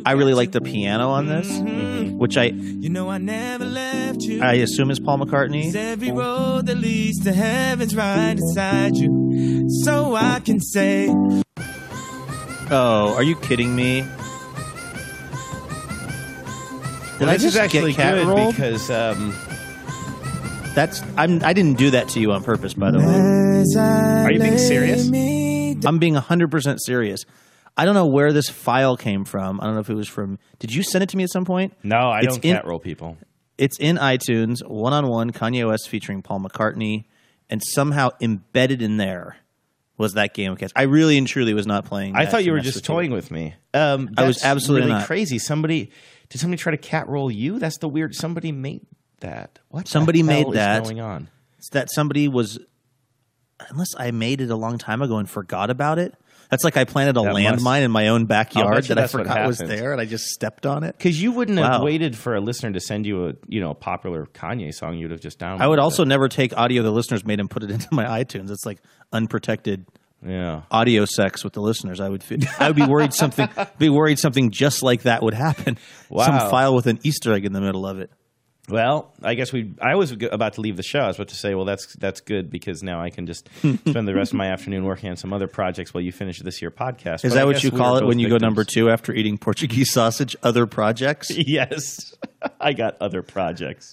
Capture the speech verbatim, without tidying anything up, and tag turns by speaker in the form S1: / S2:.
S1: I really like the piano on this, mm-hmm. which I
S2: you know I never left you.
S1: I assume is Paul McCartney.
S2: Every road that leads to heaven's right inside you, so I can say.
S1: Oh, are you kidding me? Did
S3: well,
S1: I
S3: this
S1: just
S3: is actually
S1: get cat
S3: good
S1: rolled?
S3: because um,
S1: that's I'm I didn't do that to you on purpose, by the way.
S3: Are you being serious?
S1: I'm being one hundred percent serious. I don't know where this file came from. I don't know if it was from... Did you send it to me at some point?
S3: No, I
S1: it's
S3: don't
S1: in,
S3: cat roll people.
S1: It's in iTunes, one-on-one, Kanye West featuring Paul McCartney, and somehow embedded in there was that game of cats. I really and truly was not playing
S3: I
S1: that
S3: thought you were
S1: mess
S3: just
S1: with
S3: toying
S1: you.
S3: with me. Um,
S1: I was
S3: that's
S1: absolutely
S3: really
S1: not.
S3: crazy. Somebody... Did somebody try to cat roll you? That's the weird... Somebody made that. What
S1: Somebody
S3: the hell
S1: made that.
S3: is going on?
S1: It's that somebody was... Unless I made it a long time ago and forgot about it. That's like I planted a
S3: That
S1: landmine
S3: must-
S1: in my own
S3: I'll
S1: backyard
S3: bet you
S1: that I
S3: that's what
S1: forgot was
S3: happened.
S1: there, and I just stepped on it.
S3: Because you wouldn't have
S1: Wow.
S3: waited for a listener to send you a you know a popular Kanye song. You'd have just downloaded
S1: I would also
S3: it.
S1: never take audio the listeners made and put it into my iTunes. It's like unprotected
S3: Yeah.
S1: audio sex with the listeners. I would feel, I would be worried something be worried something just like that would happen.
S3: Wow.
S1: Some file with an Easter egg in the middle of it.
S3: Well, I guess we. I was go- about to leave the show. I was about to say, well, that's that's good because now I can just spend the rest of my afternoon working on some other projects while you finish this here podcast.
S1: Is
S3: But
S1: that
S3: I
S1: what
S3: guess
S1: you
S3: we
S1: call
S3: were
S1: it
S3: both
S1: when you go
S3: victims.
S1: number two after eating Portuguese sausage? Other projects?
S3: Yes, I got other projects.